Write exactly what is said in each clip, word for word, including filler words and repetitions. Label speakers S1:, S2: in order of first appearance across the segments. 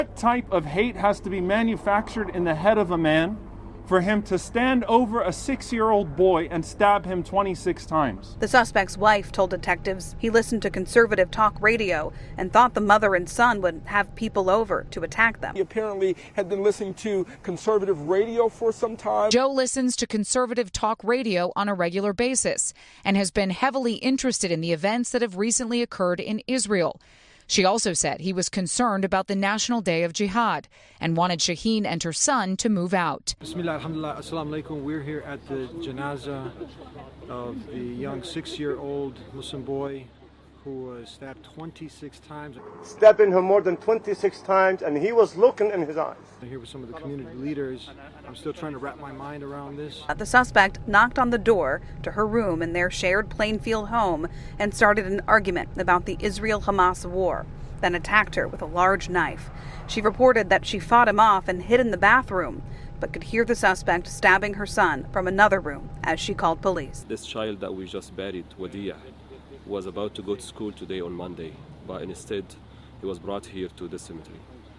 S1: What type of hate has to be manufactured in the head of a man for him to stand over a six-year-old boy and stab him twenty-six times?
S2: The suspect's wife told detectives he listened to conservative talk radio and thought the mother and son would have people over to attack them.
S3: He apparently had been listening to conservative radio for some time.
S4: Joe listens to conservative talk radio on a regular basis and has been heavily interested in the events that have recently occurred in Israel. She also said he was concerned about the National Day of Jihad and wanted Shaheen and her son to move out.
S5: Bismillah, alhamdulillah, assalamu alaikum. We're here at the janazah of the young six-year-old Muslim boy who was stabbed twenty-six times.
S6: Stabbing him more than twenty-six times, and he was looking in his eyes.
S5: Here with some of the community leaders. I'm still trying to wrap my mind around this.
S2: The suspect knocked on the door to her room in their shared Plainfield home and started an argument about the Israel-Hamas war, then attacked her with a large knife. She reported that she fought him off and hid in the bathroom, but could hear the suspect stabbing her son from another room as she called police.
S7: This child that we just buried, Wadia, was about to go to school today on Monday, but instead he was brought here to the cemetery.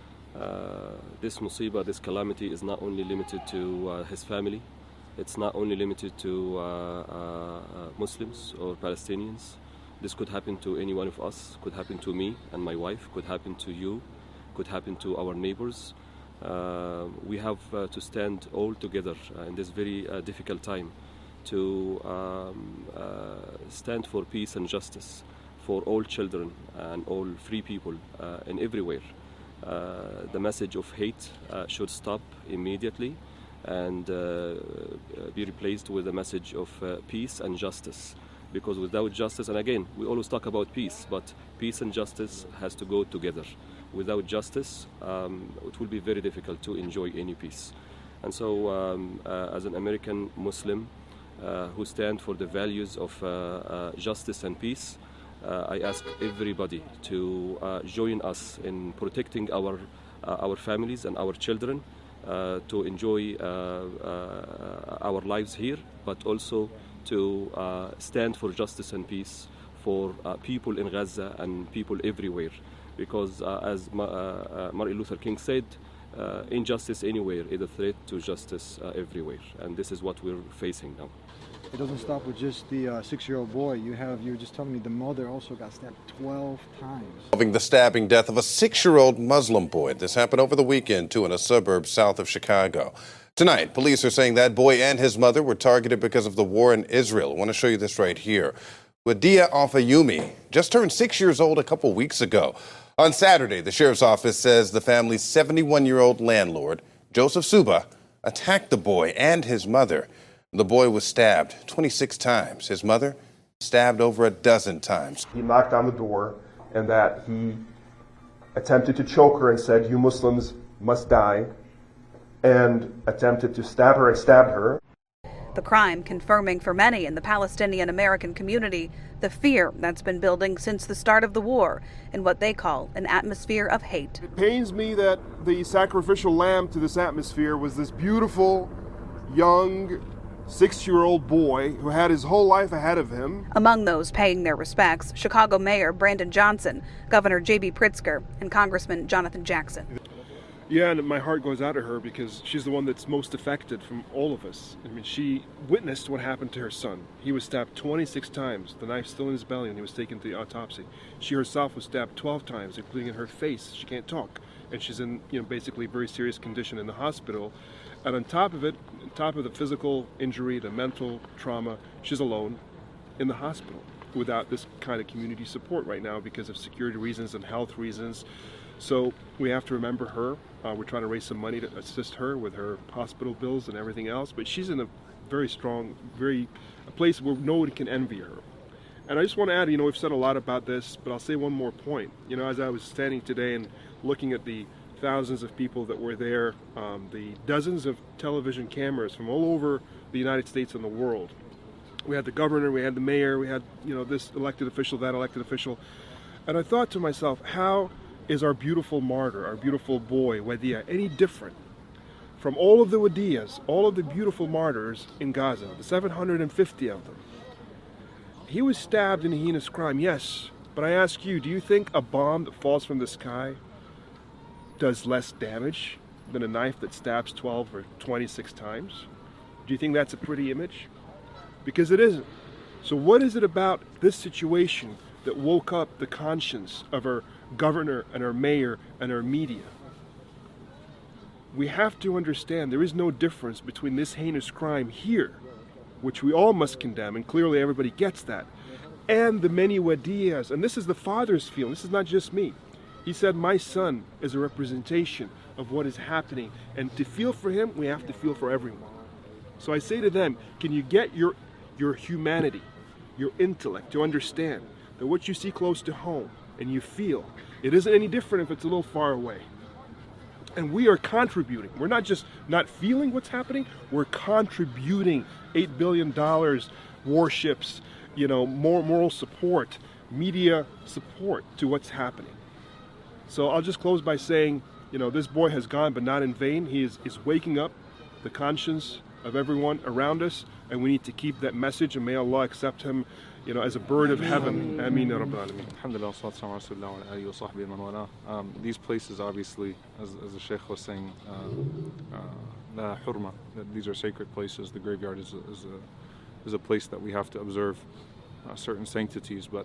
S7: Uh, this musiba, this calamity is not only limited to uh, his family, it's not only limited to uh, uh, Muslims or Palestinians. This could happen to any one of us, could happen to me and my wife, could happen to you, could happen to our neighbors. Uh, we have uh, to stand all together uh, in this very uh, difficult time to um, uh, stand for peace and justice for all children and all free people uh, and everywhere. Uh, the message of hate uh, should stop immediately and uh, be replaced with a message of uh, peace and justice. Because without justice, and again, we always talk about peace, but peace and justice has to go together. Without justice, um, it will be very difficult to enjoy any peace. And so, um, uh, as an American Muslim, Uh, who stand for the values of uh, uh, justice and peace, uh, I ask everybody to uh, join us in protecting our uh, our families and our children, uh, to enjoy uh, uh, our lives here, but also to uh, stand for justice and peace for uh, people in Gaza and people everywhere. Because uh, as Ma- uh, Martin Luther King said, uh, injustice anywhere is a threat to justice uh, everywhere. And this is what we're facing now.
S5: It doesn't stop with just the uh, six-year-old boy. You have, you were just telling me the mother also got stabbed twelve times.
S8: Involving the stabbing death of a six-year-old Muslim boy. This happened over the weekend, too, in a suburb south of Chicago. Tonight, police are saying that boy and his mother were targeted because of the war in Israel. I want to show you this right here. Wadia Al-Fayumi just turned six years old a couple weeks ago. On Saturday, the sheriff's office says the family's seventy-one-year-old landlord, Joseph Suba, attacked the boy and his mother. The boy was stabbed twenty-six times. His mother stabbed over a dozen times.
S6: He knocked on the door and that he attempted to choke her and said, "You Muslims must die," and attempted to stab her and stabbed her.
S2: The crime confirming for many in the Palestinian American community the fear that's been building since the start of the war in what they call an atmosphere of hate.
S9: It pains me that the sacrificial lamb to this atmosphere was this beautiful, young, six-year-old boy who had his whole life ahead of him.
S2: Among those paying their respects, Chicago Mayor Brandon Johnson, Governor J B Pritzker, and Congressman Jonathan Jackson.
S9: Yeah, and my heart goes out to her because she's the one that's most affected from all of us. I mean, she witnessed what happened to her son. He was stabbed twenty-six times, the knife still in his belly, and he was taken to the autopsy. She herself was stabbed twelve times, including in her face. She can't talk, and she's in, you know, basically very serious condition in the hospital. And on top of it, on top of the physical injury, the mental trauma, she's alone in the hospital without this kind of community support right now because of security reasons and health reasons. So we have to remember her. Uh, we're trying to raise some money to assist her with her hospital bills and everything else. But she's in a very strong, very a place where nobody can envy her. And I just want to add, you know, we've said a lot about this, but I'll say one more point. You know, as I was standing today and looking at the thousands of people that were there, um, the dozens of television cameras from all over the United States and the world. We had the governor, we had the mayor, we had, you know, this elected official, that elected official. And I thought to myself, how is our beautiful martyr, our beautiful boy, Wadia, any different from all of the Wadiyas, all of the beautiful martyrs in Gaza, the seven hundred fifty of them? He was stabbed in a heinous crime, yes, but I ask you, do you think a bomb that falls from the sky does less damage than a knife that stabs twelve or twenty-six times? Do you think that's a pretty image? Because it isn't. So what is it about this situation that woke up the conscience of our governor and our mayor and our media? We have to understand there is no difference between this heinous crime here, which we all must condemn, and clearly everybody gets that, and the many wadiyas. And this is the father's feeling. This is not just me. He said, my son is a representation of what is happening, and to feel for him, we have to feel for everyone. So I say to them, can you get your, your humanity, your intellect, to understand that what you see close to home and you feel, it isn't any different if it's a little far away. And we are contributing. We're not just not feeling what's happening, we're contributing eight billion dollars, warships, you know, more moral support, media support to what's happening. So I'll just close by saying, you know, this boy has gone, but not in vain. He is, is waking up the conscience of everyone around us, and we need to keep that message, and may Allah accept him, you know, as a bird of heaven. Ameen ya Rabbal Alameen.
S10: Alhamdulillah, salatu wa sallam ala alihi wa sahbihi man wala. Um, these places, obviously, as, as the Sheikh was saying, uh, uh, la hurma, that these are sacred places. The graveyard is a, is a, is a place that we have to observe uh, certain sanctities, but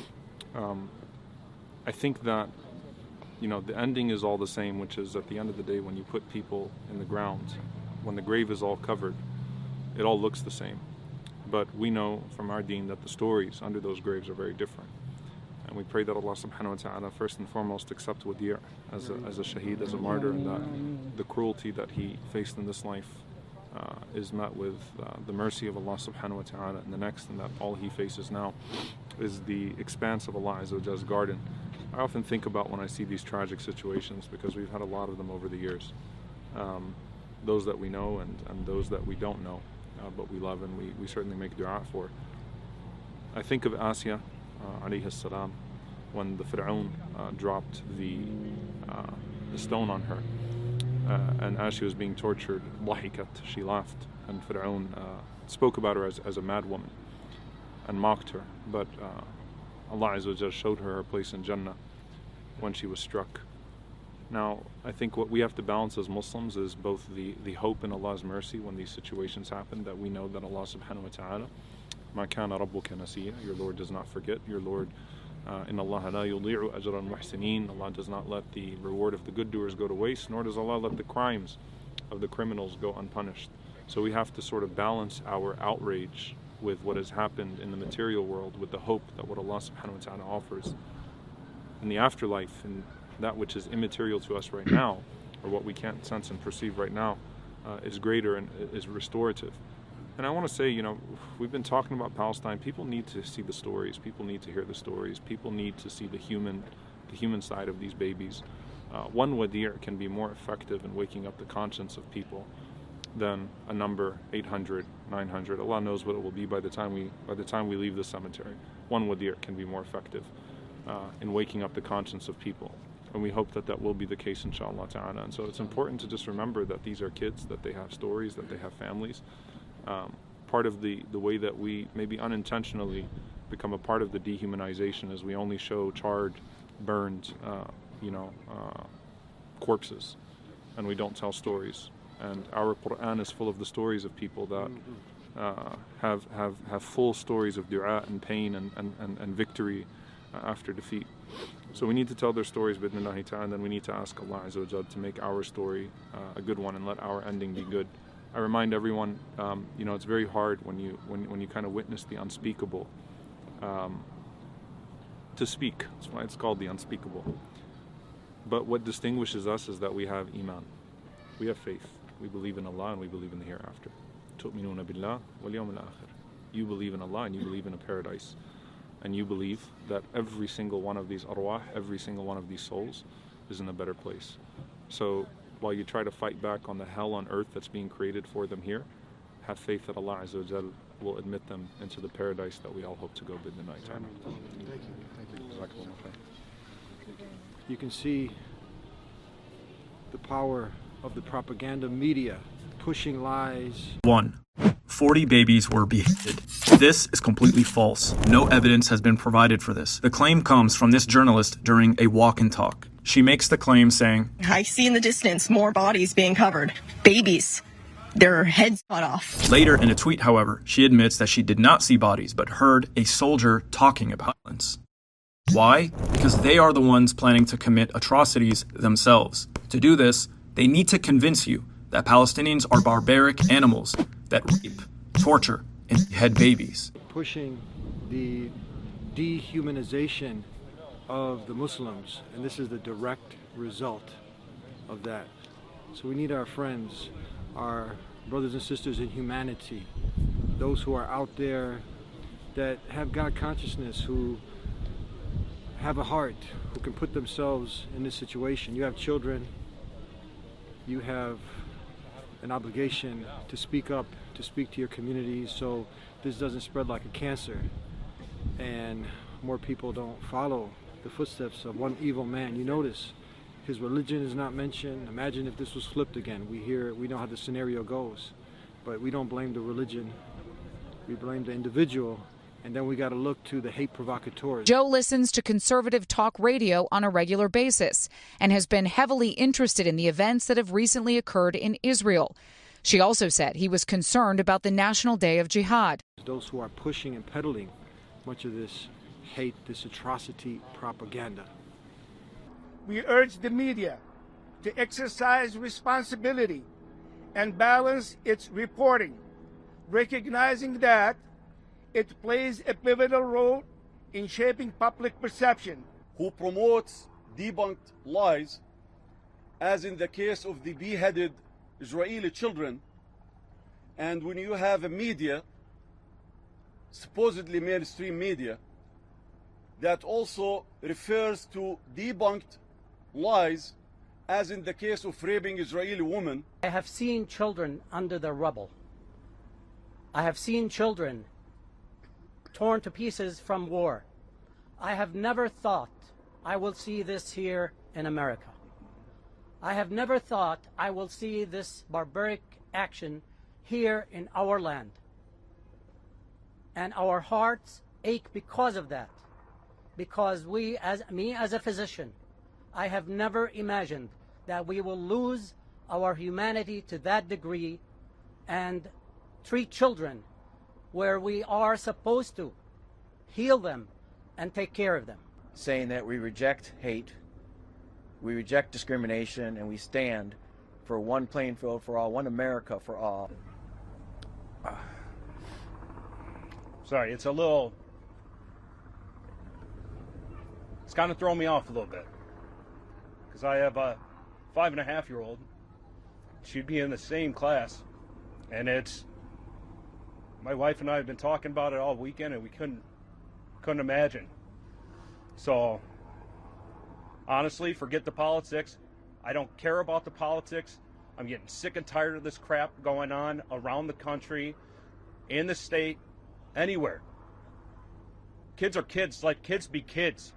S10: um, I think that, you know, the ending is all the same, which is at the end of the day, when you put people in the ground, when the grave is all covered, it all looks the same. But we know from our deen that the stories under those graves are very different. And we pray that Allah subhanahu wa ta'ala first and foremost accept Wadi' as a, as a shaheed, as a martyr, and that the cruelty that he faced in this life uh, is met with uh, the mercy of Allah subhanahu wa ta'ala in the next, and that all he faces now is the expanse of Allah Azza wa Jall's garden. I often think about when I see these tragic situations, because we've had a lot of them over the years. Um, those that we know and, and those that we don't know. Uh, but we love and we, we certainly make dua for. I think of Asya, uh, alayhi salam, when the Fir'aun uh, dropped the, uh, the stone on her. Uh, and as she was being tortured, lahikat, she laughed. And Fir'aun uh, spoke about her as, as a mad woman and mocked her. But uh, Allah Azza wa Jalla showed her her place in Jannah when she was struck. Now, I think what we have to balance as Muslims is both the, the hope in Allah's mercy when these situations happen, that we know that Allah subhanahu wa ta'ala, ma kana rabbuka nasiya, your Lord does not forget, your Lord, inna Allah la yudhi'u ajra al-muhsinin, Allah does not let the reward of the good doers go to waste, nor does Allah let the crimes of the criminals go unpunished. So we have to sort of balance our outrage with what has happened in the material world, with the hope that what Allah subhanahu wa ta'ala offers in the afterlife, and that which is immaterial to us right now, or what we can't sense and perceive right now, uh, is greater and is restorative. And I want to say, you know, we've been talking about Palestine. People need to see the stories. People need to hear the stories. People need to see the human, the human side of these babies. Uh, one wadi' can be more effective in waking up the conscience of people than a number eight hundred, nine hundred. Allah knows what it will be by the time we by the time we leave the cemetery. One wadi' can be more effective uh, in waking up the conscience of people. And we hope that that will be the case, inshallah ta'ala. And so it's important to just remember that these are kids, that they have stories, that they have families. Um, part of the, the way that we maybe unintentionally become a part of the dehumanization is we only show charred, burned, uh, you know, uh, corpses, and we don't tell stories. And our Quran is full of the stories of people that uh, have, have, have full stories of du'a and pain and, and, and, and victory uh, after defeat. So we need to tell their stories, bidnillahi ta'ala, and then we need to ask Allah Azza wa Jalla to make our story uh, a good one and let our ending be good. I remind everyone, um, you know, it's very hard when you when, when you kind of witness the unspeakable um, to speak. That's why it's called the unspeakable. But what distinguishes us is that we have iman. We have faith. We believe in Allah and we believe in the hereafter. تُؤْمِنُونَ بِاللَّهِ وَالْيَوْمِ الْآخِرِ. You believe in Allah and you believe in a paradise. And you believe that every single one of these arwah, every single one of these souls is in a better place. So while you try to fight back on the hell on earth that's being created for them here, have faith that Allah Azza wa Jal will admit them into the paradise that we all hope to go bid the night time.
S5: Thank you. Thank you. You can see the power of the propaganda media pushing lies.
S11: One. forty babies were beheaded. This is completely false. No evidence has been provided for this. The claim comes from this journalist during a walk and talk. she makes the claim saying,
S12: I see in the distance more bodies being covered. Babies. Their heads cut off.
S11: Later in a tweet, however, she admits that she did not see bodies but heard a soldier talking about violence. Why? Because they are the ones planning to commit atrocities themselves. To do this, they need to convince you that Palestinians are barbaric animals that rape, torture, and behead babies.
S5: Pushing the dehumanization of the Muslims, and this is the direct result of that. So we need our friends, our brothers and sisters in humanity, those who are out there that have God consciousness, who have a heart, who can put themselves in this situation. You have children, you have an obligation to speak up, to speak to your communities so this doesn't spread like a cancer and more people don't follow the footsteps of one evil man. You notice his religion is not mentioned. Imagine if this was flipped again. We hear, we know how the scenario goes, but we don't blame the religion. We blame the individual, and then we got to look to the hate provocateurs.
S4: Joe listens to conservative talk radio on a regular basis and has been heavily interested in the events that have recently occurred in Israel. She also said he was concerned about the National Day of Jihad.
S5: Those who are pushing and peddling much of this hate, this atrocity propaganda.
S13: We urge the media to exercise responsibility and balance its reporting, recognizing that it plays a pivotal role in shaping public perception.
S14: Who promotes debunked lies, as in the case of the beheaded Israeli children, and when you have a media, supposedly mainstream media, that also refers to debunked lies, as in the case of raping Israeli women.
S15: I have seen children under the rubble. I have seen children torn to pieces from war. I have never thought I will see this here in America. I have never thought I will see this barbaric action here in our land. And our hearts ache because of that. Because we, as me as a physician, I have never imagined that we will lose our humanity to that degree and treat children where we are supposed to heal them and take care of them.
S16: Saying that we reject hate, we reject discrimination, and we stand for one playing field for all, one America for all.
S17: Uh, sorry, it's a little, it's kind of throwing me off a little bit. Because I have a five and a half year old. She'd be in the same class. And it's, my wife and I have been talking about it all weekend and we couldn't, couldn't imagine. So, honestly, forget the politics. I don't care about the politics. I'm getting sick and tired of this crap going on around the country, in the state, anywhere. Kids are kids, let kids be kids.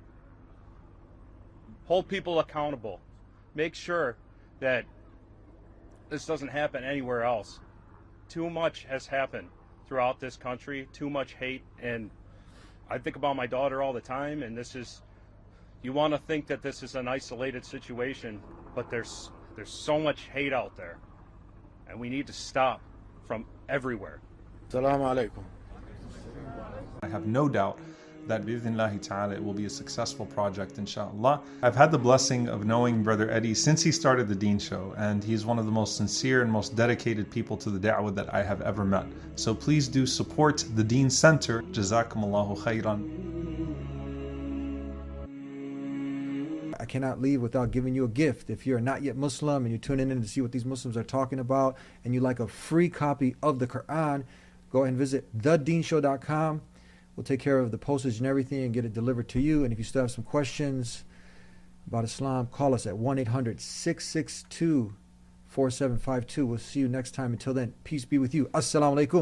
S17: Hold people accountable. Make sure that this doesn't happen anywhere else. Too much has happened throughout this country, too much hate, and I think about my daughter all the time, and this is, you want to think that this is an isolated situation, but there's there's so much hate out there, and we need to stop from everywhere.
S18: Assalamu alaikum. I have no doubt that bi'idhnillahi ta'ala it will be a successful project, inshallah. I've had the blessing of knowing Brother Eddie since he started the Deen Show, and he's one of the most sincere and most dedicated people to the da'wah that I have ever met. So please do support the Deen Center. Jazakumullahu khairan.
S19: I cannot leave without giving you a gift. If you're not yet Muslim and you're tuning in to see what these Muslims are talking about, and you like a free copy of the Quran, go ahead and visit the deen show dot com. We'll take care of the postage and everything and get it delivered to you. And if you still have some questions about Islam, call us at one eight hundred, six six two, four seven five two. We'll see you next time. Until then, peace be with you. Assalamu alaikum.